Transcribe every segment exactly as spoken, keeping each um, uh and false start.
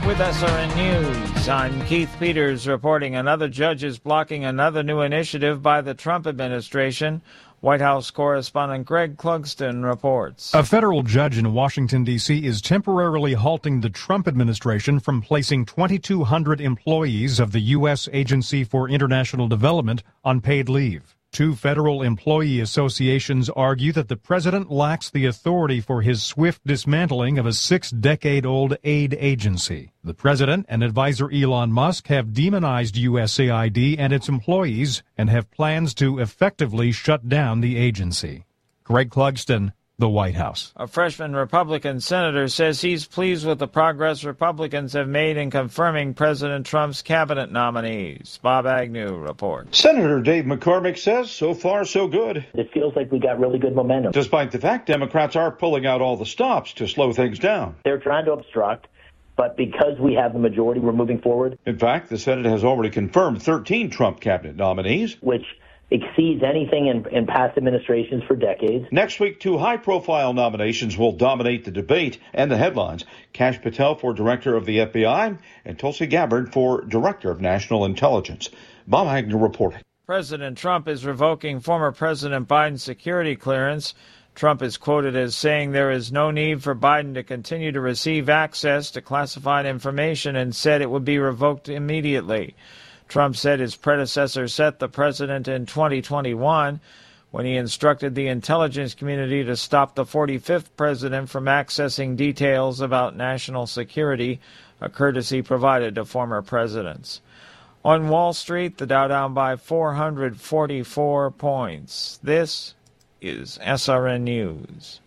With S R N News, I'm Keith Peters reporting another judge is blocking another new initiative by the Trump administration. White House correspondent Greg Clugston reports. A federal judge in Washington, D C is temporarily halting the Trump administration from placing twenty-two hundred employees of the U S Agency for International Development on paid leave. Two federal employee associations argue that the president lacks the authority for his swift dismantling of a six-decade-old aid agency. The president and advisor Elon Musk have demonized U S A I D and its employees and have plans to effectively shut down the agency. Greg Clugston, the White House. A freshman Republican senator says he's pleased with the progress Republicans have made in confirming President Trump's cabinet nominees. Bob Agnew reports. Senator Dave McCormick says so far so good. It feels like we got really good momentum. Despite the fact Democrats are pulling out all the stops to slow things down. They're trying to obstruct, but because we have the majority, we're moving forward. In fact, the Senate has already confirmed thirteen Trump cabinet nominees, which exceeds anything in, in past administrations for decades. Next week, two high-profile nominations will dominate the debate and the headlines. Kash Patel for Director of the F B I and Tulsi Gabbard for Director of National Intelligence. Bob Agnew reporting. President Trump is revoking former President Biden's security clearance. Trump is quoted as saying there is no need for Biden to continue to receive access to classified information and said it would be revoked immediately. Trump said his predecessor set the precedent in twenty twenty-one when he instructed the intelligence community to stop the forty-fifth president from accessing details about national security, a courtesy provided to former presidents. On Wall Street, the Dow down by four hundred forty-four points. This is S R N News.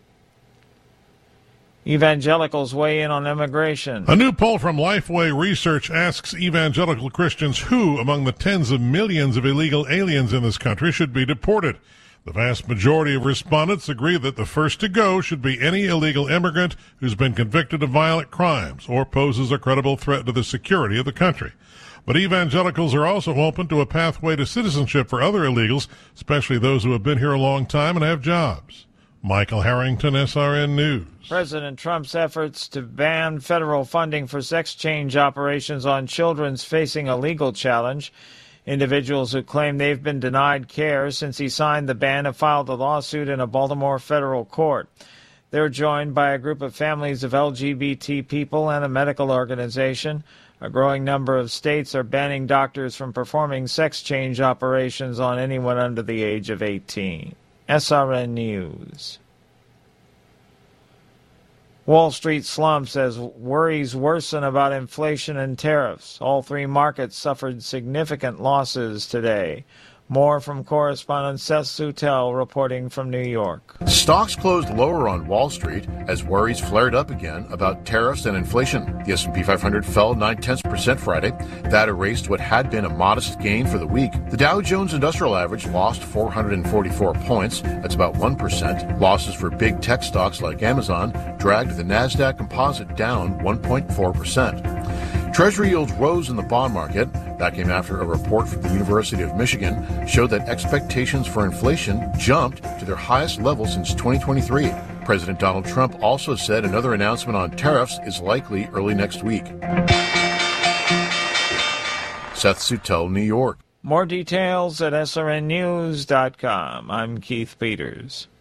Evangelicals weigh in on immigration. A new poll from Lifeway Research asks evangelical Christians who, among the tens of millions of illegal aliens in this country, should be deported. The vast majority of respondents agree that the first to go should be any illegal immigrant who's been convicted of violent crimes or poses a credible threat to the security of the country. But evangelicals are also open to a pathway to citizenship for other illegals, especially those who have been here a long time and have jobs. Michael Harrington, S R N News. President Trump's efforts to ban federal funding for sex change operations on children facing a legal challenge. Individuals who claim they've been denied care since he signed the ban have filed a lawsuit in a Baltimore federal court. They're joined by a group of families of L G B T people and a medical organization. A growing number of states are banning doctors from performing sex change operations on anyone under the age of eighteen. S R N News. Wall Street slumps as worries worsen about inflation and tariffs. All three markets suffered significant losses today. More from correspondent Seth Sutel reporting from New York. Stocks closed lower on Wall Street as worries flared up again about tariffs and inflation. The S and P five hundred fell nine-tenths percent Friday. That erased what had been a modest gain for the week. The Dow Jones Industrial Average lost four hundred forty-four points. That's about one percent. Losses for big tech stocks like Amazon dragged the NASDAQ Composite down one point four percent. Treasury yields rose in the bond market. That came after a report from the University of Michigan showed that expectations for inflation jumped to their highest level since twenty twenty-three. President Donald Trump also said another announcement on tariffs is likely early next week. Seth Sutel, New York. More details at S R N news dot com. I'm Keith Peters.